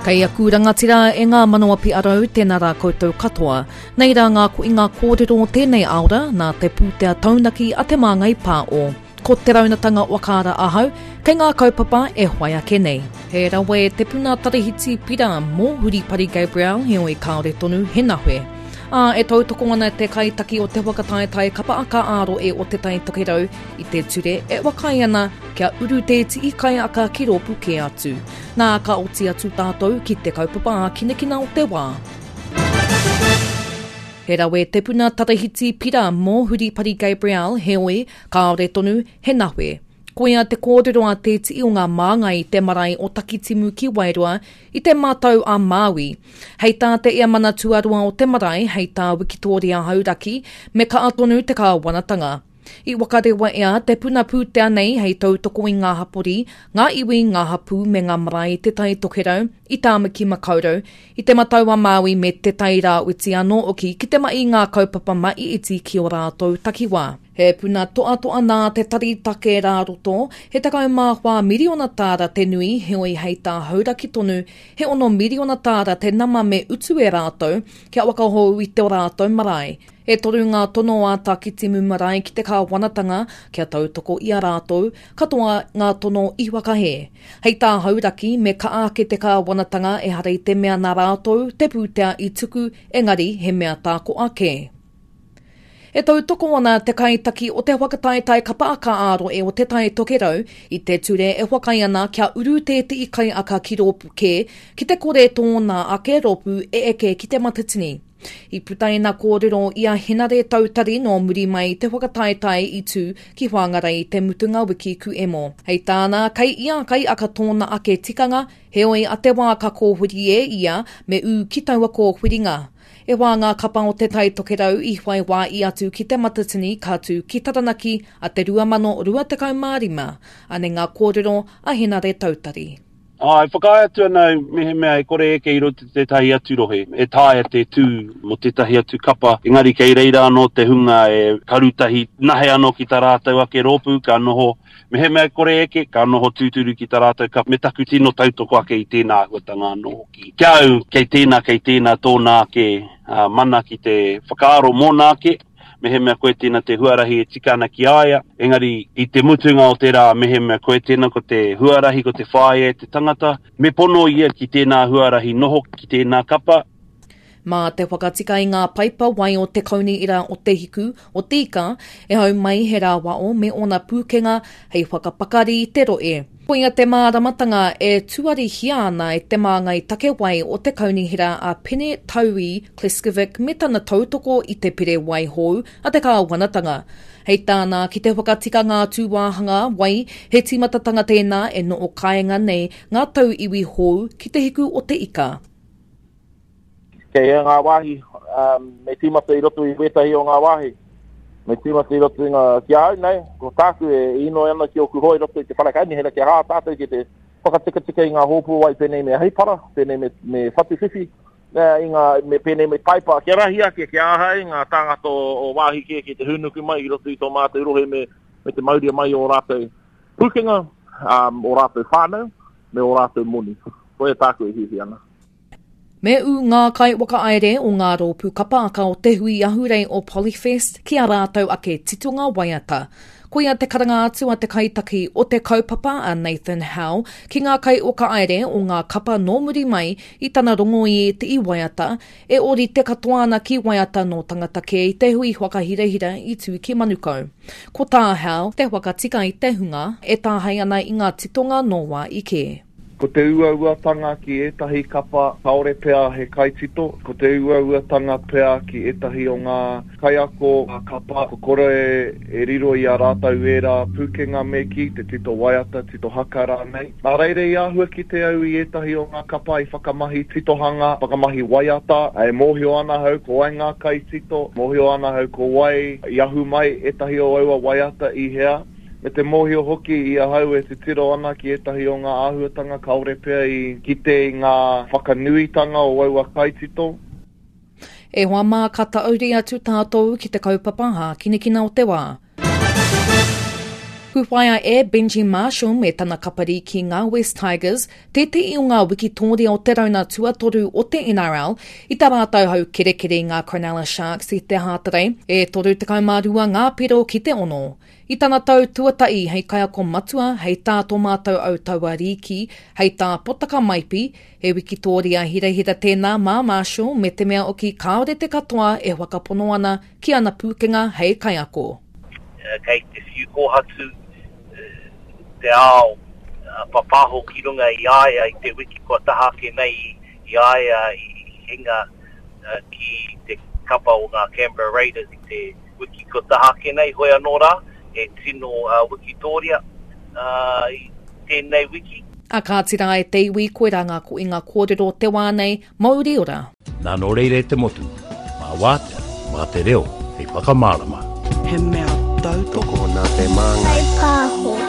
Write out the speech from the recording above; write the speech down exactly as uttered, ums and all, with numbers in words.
Kei aku rangatira e ngā manawa pi arau tēnā rā koutou katoa. Nei rā ngā ko i ngā kōrero tēnei aura nā te pūtea taunaki a te māngai pā o. Ko te raunatanga wakara ahau, kei ngā kaupapa e hoai ake nei. He rawe te puna tarihiti pira mō Huripari Gabriel heo i kaore tonu he nahue. A e tautoko ana te kaitaki o te wakataetai kapa aka aro e o te tai tokerau i te ture e wakai ana kia uru te ti i kai aka ki ropu ke atu. Nā ka oti atu tātou ki te kaupapa a kinekina o te wā. He rawe te puna tarihiti pira mō Huripari Gabriel heoi kaore tonu he nahue. Koia te kōrero a te ti o ngā māngai te marae o Takitimu ki Wairua i te mātau a Māui. Hei tā te ia mana tuarua o te marae, hei tā Wikitoria hauraki, me ka atonu te kāwanatanga. I wakarewa ea te puna pūtea nei hei tautoko i ngā hapori, ngā iwi ngā hapu me ngā marae te tai tokerau, i tāmaki makaurau, i te matau a Māui me te tai rā uti anō oki ki te mai ngā kaupapa mai iti ki o rātou takiwā. He puna toa toa nā te tari take rā roto, he takau māhua miriona tāra te nui heoi hei tā hauraki tonu, he ono miriona tāra te nama me utu e rātou, kia wakahou i te o rātou marae. E toru ngā tono a Takitimu marae ki te kāwanatanga, kia tautoko i a rātou, katoa ngā tono i wakahe. Hei tā hauraki me ka ake te kāwanatanga e harei te mea nā rātou, te pūtea i tuku, engari he mea tāko ake. E tautoko ana te kaitaki o te wakataetai kapa aka aro e o te tai tokerau, i te ture e wakai ana kia uru te te i kai aka ki ropu ke, ki te kore tōna ake ropu e eke ki te matatini. I putai nā kōrero ia henare tautari no muri mai te whakataetai i tū ki whangarai te mutunga wiki ku emo. Hei tāna, kai ia kai aka tōna ake tikanga, heoi a te wā ka kōhuri e ia me u ki taua kōhuringa. E wā ngā kapa o te tai tokerau i whai wā i atu ki te matatini kātu ki taranaki a te rua mano rua tekau mārima, ane ngā kōrero a henare tautari. Ai, whakaia atu ana mehe mea e kore eke i roto te tahi atu rohe. E tāia te tū mo te tahi atu kapa. Engari kei reira anō te hunga e karutahi nahe anō ki tā rātau ake rōpu, ka noho mehe mea kore eke, ka noho tūturu ki tā rātau kapa. Me taku tino tautoko ake i tēnā huatanga anō ki. Kia au, kei tēnā, kei tēnā tōnā ake uh, mana ki te whakaaro mōnā ake. Mehe mea koe tēnā te huarahi e tika ana ki aia. Engari, i te mutunga o te rā, mehe mea koe tēnā ko te huarahi, ko te whae, te tangata. Me pono ia ki tēnā huarahi noho, ki tēnā kapa. Mā te whakatika i ngā paipa wai o te kauni ira o te hiku, o tika, e hau mai he rā wao me ona pūkenga hei whakapakari te roe. Poinga te māramatanga e tuari hia ana e te māngai take wai o te kaunihira a Pene Taui Kleskovic me tana tautoko i te pire wai hou a te kāwanatanga. Hei tāna ki te whakatika ngā tūwāhanga wai he timatatanga tēnā e no o kāinga nei ngā tau iwi hou ki te hiku o te ika. Kei e ngā wāhi, um, me tīmata i roto i wetahi o ngā wāhi. Me tīmata i roto i ngā kia au nei, ko tāku e ino ana ki o kuhoi roto i te whanakaini, hera kia rā tātou ki te whakatika i ngā hōpū wai penei me heipara, penei me, me whatiwhiwhi, i ngā me penei me taipa, kia rahia, kia kia ahai, ngā tāngata o, o wāhi kia ki te hunuku mai, i roto i tō mātou rohe me, me te mauria mai o rātou pukenga, um, o rātou whānau, me o rātou moni. Koe tāku e hihi ana. Me u ngā kai waka-aere o ngā rōpū kapa aka o te hui ahurei o Polyfest ki a rātou ake titunga waiata. Koia te karanga atu a te kaitaki o te kaupapa a Nathan Howe ki ngā kai waka-aere o ngā kapa no muri mai i tana rongo i e te i waiata e ori te katoana ki waiata no tangata ke i te hui whakahirehira i tū ki manukau. Ko tā Howe, te wakatika i te hunga e tāhei ana i ngā titonga noa i ke. Ko te uauatanga ki etahi kapa kaore pea he kaitito. Ko te uauatanga pea ki etahi o ngā kaiako kapa. Ko kore e riro i a rātau era pūkenga me ki, te tito waiata, tito hakara nei. Nā reire i ahua ki te au i etahi o ngā kapa i whakamahi titohanga, whakamahi waiata. E mōhio ana hau ko ai ngā kaitito, mōhio ana hau ko wai i ahu mai etahi o aua waiata i hea. Me te mōhio hoki i a hau e te tiro ana ki etahi o ngā āhuatanga kaore pea i ki te ngā whakanuitanga o aua kaitito. E hoa mā kata auri atu tātou ki te kaupapa ha kinekina o te wā. Puwhaia e Benji Marshall me tana kapari ki ngā West Tigers, te te i o ngā wikitōria o te rauna tuatoru o te N R L, i tā rātau hau kerekere ngā Cronulla Sharks i te hātere, e toru te kaumārua ngā piro ki te ono. I tana tau tuatai hei kaiako matua, hei tā tō mātou au taua riki, hei tā potaka maipi, he wikitōria hirahira tēnā mā Marshall me te mea o ki kāore te katoa e wakapono ana ki ana pūkenga hei kaiako. Uh, kei te whiu kohatu, uh, te ao uh, papaho ki runga i aia i te wiki kua tahake nei i aia i hinga uh, ki te kapa o ngā Canberra Raiders i te wiki kua tahake nei hoi anō rā, e tino uh, wikitōria uh, i tēnei wiki. A ka tira e te iwi koe ranga ko i ngā kōrero te wānei, mauri ora. Nā no reire te motu, mā wātea, mā te reo, hei whakamārama. He mea tau toko nā te māngai. Hei pāho.